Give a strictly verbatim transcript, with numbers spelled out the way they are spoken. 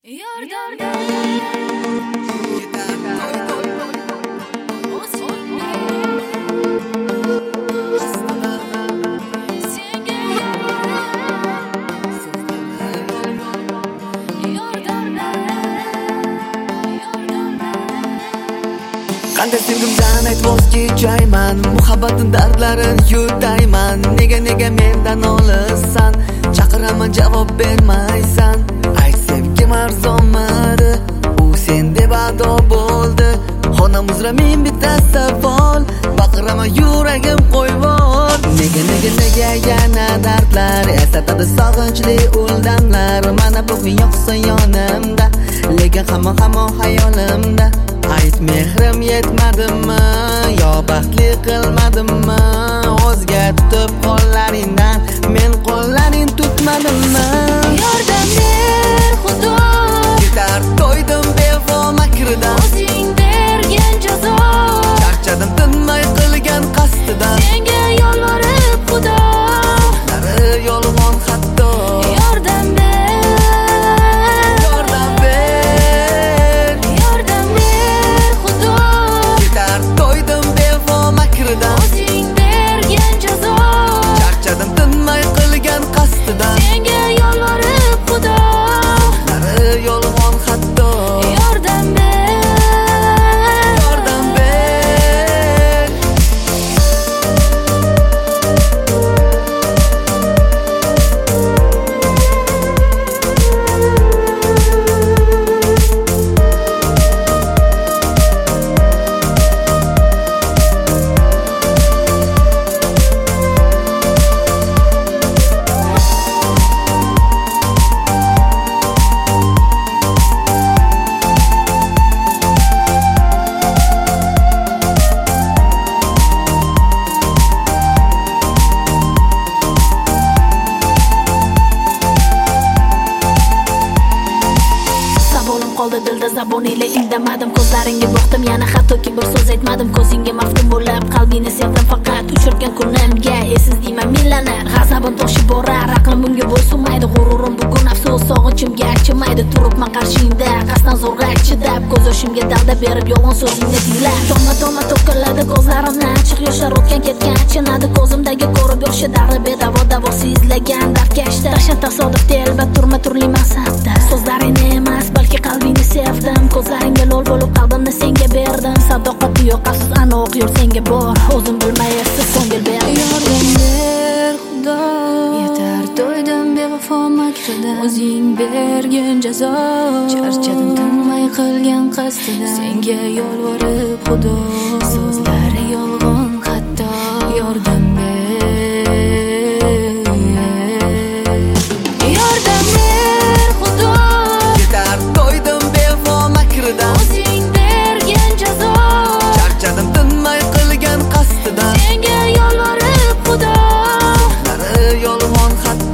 Qanday sevgimdan aytvoz kechayman, muhabbatin dardlarin yutayman. Nega nega mendan olissan, chaqiraman javob bermaysan. Ay sevgim arzonmadi, u sen deb ado bo'ldi. Xonamizda men bitta savol, baqiraman yuragim qo'yvor. Nega nega nega yana dardlar, eslatadi sog'inchli uldamlar. Mana bugun yo'qsan yonimda, lekin hamon hamon hayolimda. Ayt mehrim yetmadimmi, yo baxtli qilmadimmi? O'zgartib qo'llaringdan men qo'llaring tutmadimmi? Yordam ber Xudo, Yetar to'ydim bevafo makridan. o'zing bergan jazo. Charchadim tinmay qilgan qasdidan. Senga yolvorib Xudo, Lari yolg'on hatto. yordam ber, Yordam ber, yordam ber Xudo, yetar to'ydim bevafo makridan. o'zing bergan jazo. Charchadim tinmay qilgan qasdidan. Senga yolvorib Xudo, Lari yolg'on hatto. yordam ber, Yordam ber. Sabolim qoldi dilda, zabon ila indamadim. Ko'zlaringga boqdim, yana hattoki bir so'z aytmadim. Ko'zingga maftun bo'lib qalbingni sevdim, faqat uchirgan kunimga esiz deyman millanlar. G'azabim toshib borar, aqlim bunga bo'ysunmaydi. G'ururim bugun afsus, sog'inchimga achimaydi. Turibman qarshingda, qasdan zo'rg'a chidab, ko'z yoshimga dalda berib yolg'on so'zingni tinglab. Toma toma to'kiladi ko'zlarimdan, achchiq yoshlar o'tgan ketgan achinadi. Ko'zimdagi ko'rib yoshi dardi bedavo, davosi izlagan dardkashda. Dahshat tasodif telba turma turli maqsadda. So'zlaringni emas, balki qalbingni sevdim. Ko'zlaringga lo'l bo'lib qalbimni senga berdim. Sadoqati yo'q, afsus anoq yo'l senga bor. O'zim bilmayapsiz ko'ngil ber. Yordam ber Xudo, yetar to'ydim bevafo makridan. O'zing bergan jazo, charchadim tinmay qilgan qasdidan. Senga yolvorib Xudo, so'zlari yolg'on hatto. Yordam ber, Yordam ber Xudo, Yetar to'ydim bevafo makridan. o'zing bergan jazo. Charchadim tinmay qilgan qasdidan. Senga yolvorib Xudo, Lari yolg'on hatto.